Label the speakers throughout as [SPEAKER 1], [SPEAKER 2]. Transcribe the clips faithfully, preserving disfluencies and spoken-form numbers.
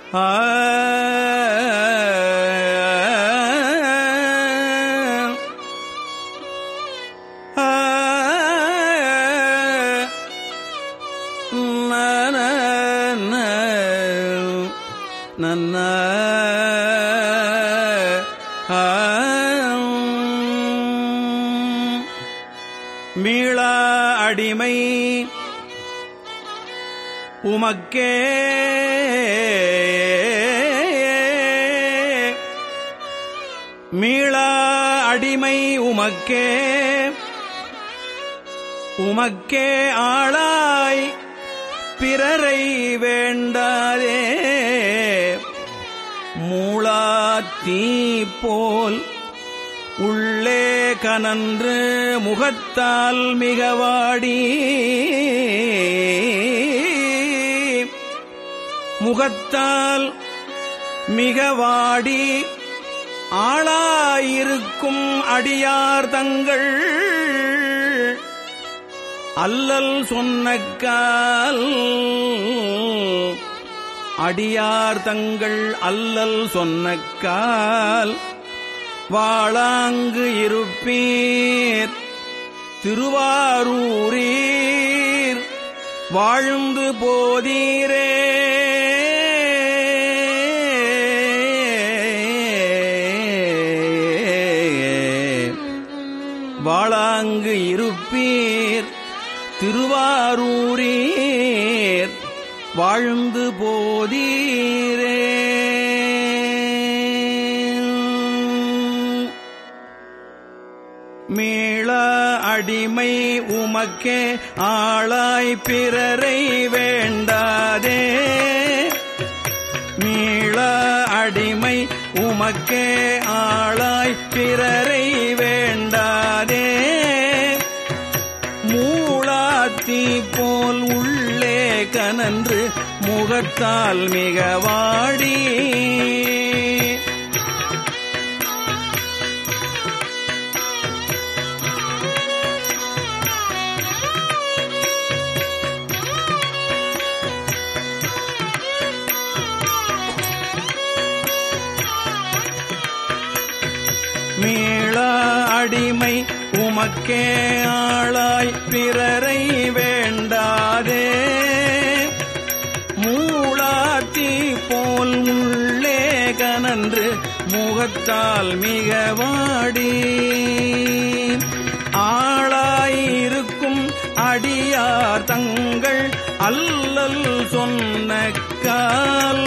[SPEAKER 1] ஆ நன்ன மீளா அடிமை உமக்கே மீளா அடிமை உமக்கே உமக்கே ஆளாய் பிறரை வேண்டாதே மூளாத்தீ போல் உள்ளே கனன்று முகத்தால் மிகவாடி முகத்தால் மிகவாடி ஆளாயிருக்கும் அடியார் தங்கள் அல்லல் சொன்னக்கால் அடியார் தங்கள் அல்லல் சொன்னக்கால் வாளாங்கு இருப்பீர் திருவாரூரீர் வாழ்ந்து போதீரே வாளாங்கு இருப்பீர் திருவாரூரீர் வாழ்ந்து போதீரே. மீள அடிமை உமக்கே ஆளாய் பிறரை வேண்டாதே மீள அடிமை உமக்கே ஆளாய் பிறரை வேண்டாதே மூளாத்தீ போல் உள்ளே கனன்று முகத்தால் மிகவாடி மீள அடிமை உமக்கே ஆளாய் பிறரை வேண்டாதே மூளாத்தீ போல் உள்ளே கனன்று முகத்தால் மிகவாடி ஆளாயிருக்கும் அடியார் தங்கள் அல்லல் சொன்னக்கால்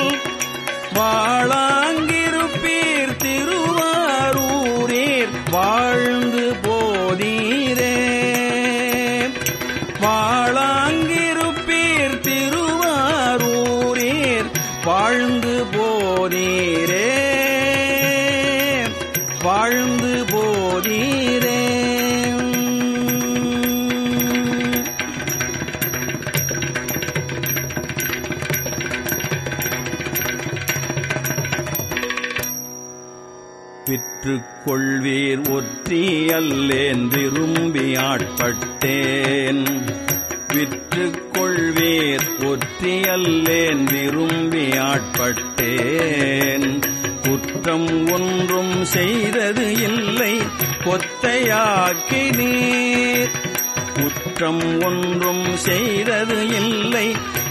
[SPEAKER 1] வாளாங்கிருப்பீர் திருவாரூரீர் வாழ்ந்து போதீரே வாளாங்கிருப்பீர் திருவாரூரீர் வாழ்ந்து போதீரே வாழ்ந்து போதீரே. விற்றுக் கொள்வீர் ஒற்றி அல்லேன் விரும்பி ஆட்பட்டேன் விற்றுக் கொள்வீர் ஒற்றி அல்லேன் விரும்பி ஆட்பட்டேன் குற்றம் ஒன்றும் செய்தது இல்லை கொத்தையாக்கினீர் குற்றம் ஒன்றும் செய்தது இல்லை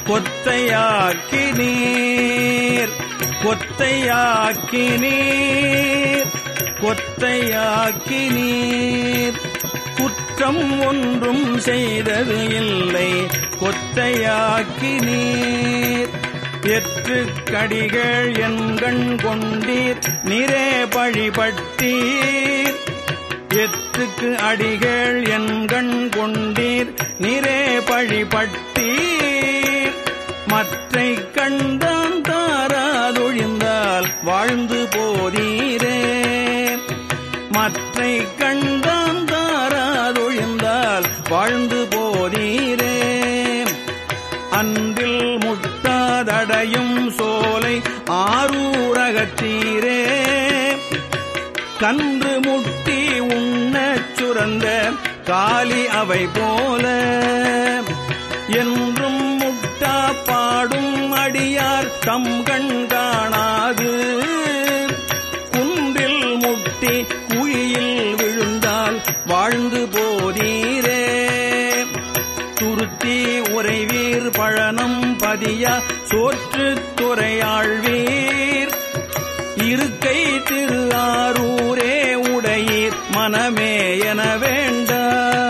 [SPEAKER 1] கொத்தையாக்கினீர் கொத்தையாக்கினீர் கொத்தையாக்கினீர் குற்றம் ஒன்றும் செய்தது இல்லை கொத்தையாக்கினீர் எற்று கடிகள் என்கண் கொண்டீர் நிறே பழிபட்டீர் எற்றுக்கு அடிகள் என்கண் கொண்டீர் நிறே பழிபட்டீர் மற்றை கண்டான் தாராதொழிந்தால் வாழ்ந்து போதீரே மற்றை கண்டான் தாராதொழிந்தால் வாழ்ந்து போதீரே அன்றில் முட்டாதடையும் சோலை ஆரூரகத்தீரே கன்று முட்டி உண்ணச் சுரந்த காலி அவை போல என்றும் முட்டா பாடும் அடியார் தம்கண் பருத்தி உறைவீர் பழனம் பதியா சோற்றுத் துறையாழ்வீர் இருக்கை திரு ஆரூரே உடையீர் மனமே என வேண்டா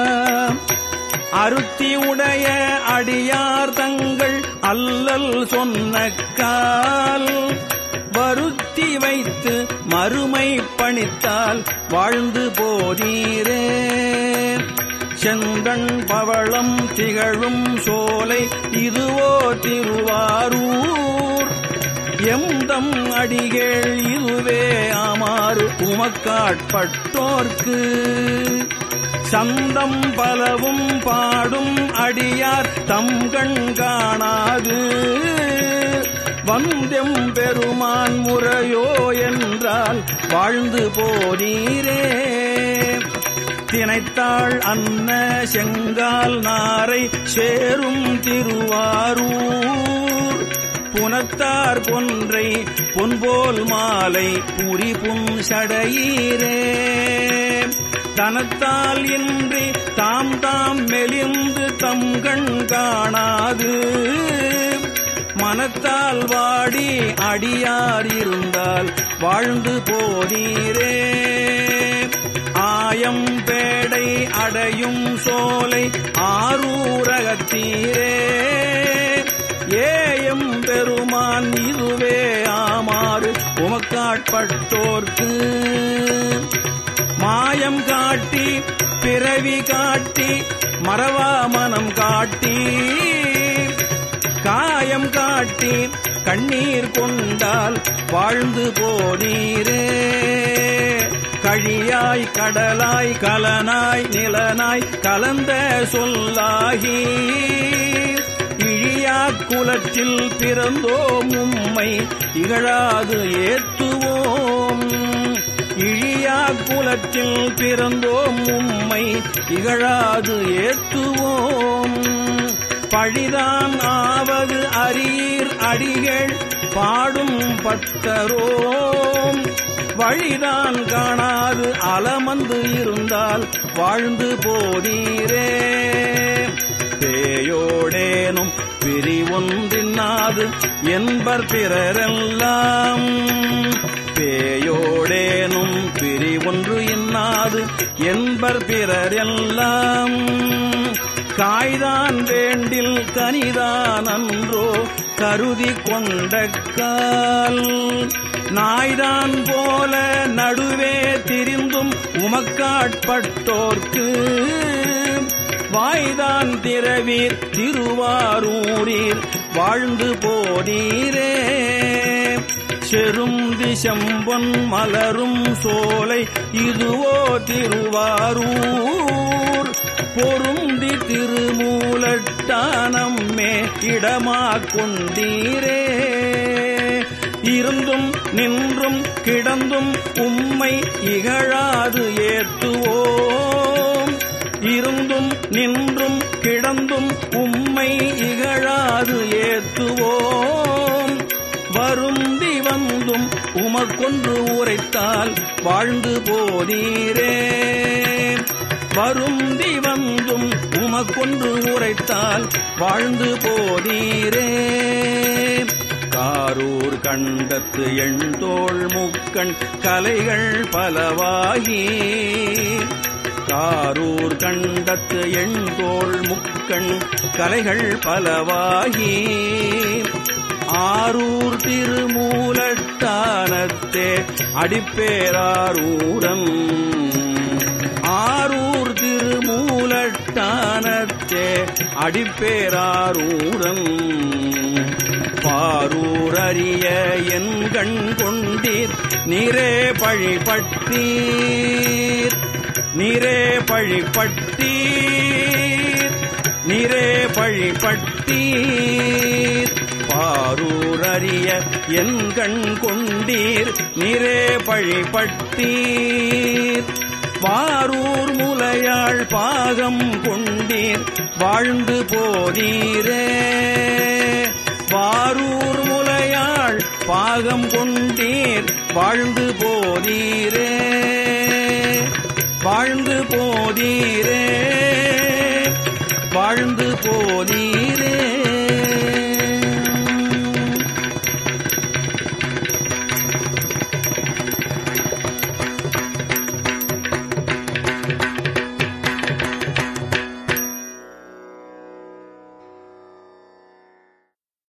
[SPEAKER 1] அருத்தி உடைய அடியார் தங்கள் அல்லல் சொன்ன கால் வருத்தி வைத்து மறுமை பணித்தால் வாழ்ந்து போதீரே செந்தண் பவளம் திகழும் சோலை இதுவோ திருவாரூர் எம்தம் அடிகள் இதுவே ஆமாறு உமக்காட்பட்டோர்க்கு சந்தம் பலவும் பாடும் அடியார் தம்கண் காணாது வந்தெம் பெருமான் முறையோ என்றால் வாழ்ந்து போதீரே தினைத்தாள் அன்ன செங்கால் நாரை சேரும் திருவாரூர் புனத்தார் பொன்றை பொன்போல் மாலை புரி புன் சடையீரே தனத்தால் இன்றி தாம் தாம் மெலிந்து தம்கண் காணாது மனத்தால் வாடி அடியார் இருந்தால் வாழ்ந்து போதீரே ஆயம் பேடை அடையும் சோலை ஆரூரகத்தீரே ஏயம் பெருமான் இதுவே ஆமாறு உமக்காட்பட்டோர்க்கு மாயம் காட்டி பிறவி காட்டி மறவா மனம் காட்டி காயம் காட்டி கண்ணீர் கொண்டால் வாழ்ந்து போனீரே கழியாய் கடலாய் கலனாய் நிலனாய் கலந்த சொல்லாகி இழியா குலத்தில் பிறந்தோம் உம்மை இகழாது ஏத்துவோம் இழியா குலத்தில் பிறந்தோம் உம்மை இகழாது ஏத்துவோம் பழிதான் ஆவது அரீர் அடிகள் பாடும் பத்தரோம் வழிதான் காணாது அலமந்து இருந்தால் வாழ்ந்து போதீரே பேயோடேனும் பிரிவொன்றின்னாது என்பர் பிறரெல்லாம் பேயோடேனும் பிரிவொன்று இன்னாது என்பர் பிறரெல்லாம் காய்தான் வேண்டில் கனிதான் அன்றோ கருதி கொண்ட கால் நாய்தான் போல நடுவே திரிந்தும் உமக்காட்பட்டோர்க்கு வாய்தான் திரவீர் திருவாரூரீர் வாழ்ந்து போதீரே செரும் திசம்பொன் மலரும் சோலை இதுவோ திருவாரூர் பொருந்தி திருமூலட்டானம்மே இடமா கொண்டீரே இருந்தும் நின்றும் கிடந்தும் உம்மை இகழாது ஏத்துவோம் இருந்தும் நின்றும் கிடந்தும் உம்மை இகழாது ஏத்துவோம் வருந்தி வந்தும் உமக்கொன்று உரைத்தால் வாழ்ந்து போதீரே வருந்தி வந்தும் உமக்கொன்று உரைத்தால் வாழ்ந்து போதீரே காரூர் கண்டத்து எண்தோள் முக்கண் கலைகள் பலவாகி காரூர் கண்டத்து எண்தோள் முக்கண் கலைகள் பலவாகி ஆரூர் திருமூலட்டானத்தே அடிப்பேராரூரன் ஆரூர் திருமூலட்டானத்தே அடிப்பேராரூரன் பாரூர் அறிய என் கண் கொண்டீர் நீரே பழிபட்டீர் நீரே பழிபட்டீர் நீரே பழிபட்டீர் பாரூர் அறிய என் கண் கொண்டீர் நீரே பழிபட்டீர் வாரூர் முலையாள் பாகம் கொண்டீர் வாழ்ந்து போதீரே வாரூர் முலையாள் பாகம் கொண்டீர் வாழ்ந்து போதீரே வாழ்ந்து போதீரே.